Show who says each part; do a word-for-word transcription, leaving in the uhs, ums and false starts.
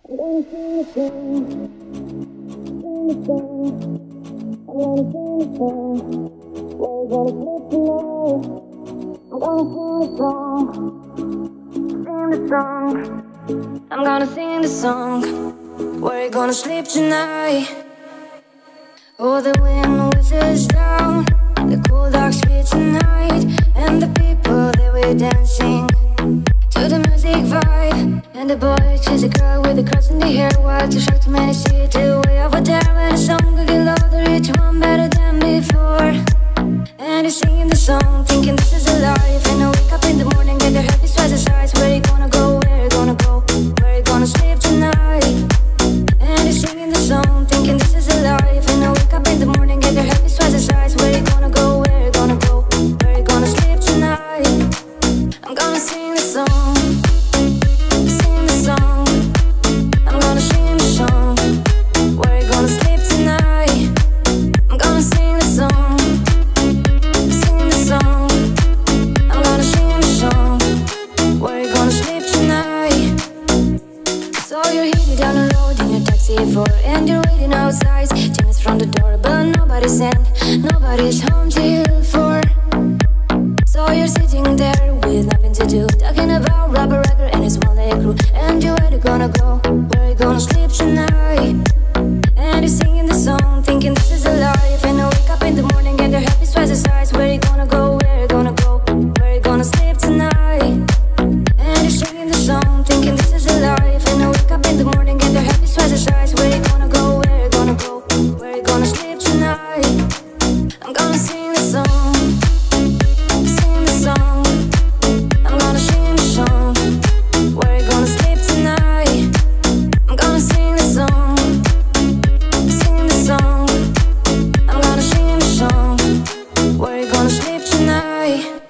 Speaker 1: I'm gonna sing the song, sing the song. I'm gonna sing the song. We're gonna sleep tonight. I'm gonna sing the song, sing the song. I'm gonna sing the song. We're gonna sleep tonight. Oh, the wind whistles down the cool dark streets tonight, and the people they were dancing to the music vibe. And the boy chased a girl with a cross in the hair. Wild too sharp, too many see it way over there. And the song could get louder, each one better than before. And he's singing the song, thinking this is a life. And I wake up in the morning, get their happy twice the size. Where you gonna go, where you gonna go, where you gonna sleep tonight? And he's singing the song, thinking this is a life. And I wake up in the morning, get their happy twice the size. Where you gonna go, where you gonna go, where you gonna sleep tonight? I'm gonna sing the song, sing the song. I'm gonna sing the song. Where you gonna sleep tonight? I'm gonna sing the song, sing the song. I'm gonna sing the song. Where you gonna sleep tonight? So you're heading down the road in your taxi four, and you're waiting outside. Ten minutes from the door, but nobody's in, nobody's home till four. So you're sitting there with nothing to do, talking about Robert Riker and his one leg crew. And you, where you gonna go, where you gonna sleep tonight? And you're singing the song, thinking this is a life. And I wake up in the morning and they're happy twice the size. Where you gonna go, where you gonna go, where you gonna sleep tonight? And you're singing the song, thinking this is a life. And I wake up in the morning and they're happy twice the size. Where you gonna go, where you gonna go, where you gonna sleep tonight? I'm gonna sing the song, sing the song. I'm gonna sing the song. Where you gonna sleep tonight? I'm gonna sing the song, sing the song. I'm gonna sing the song. Where you gonna sleep tonight?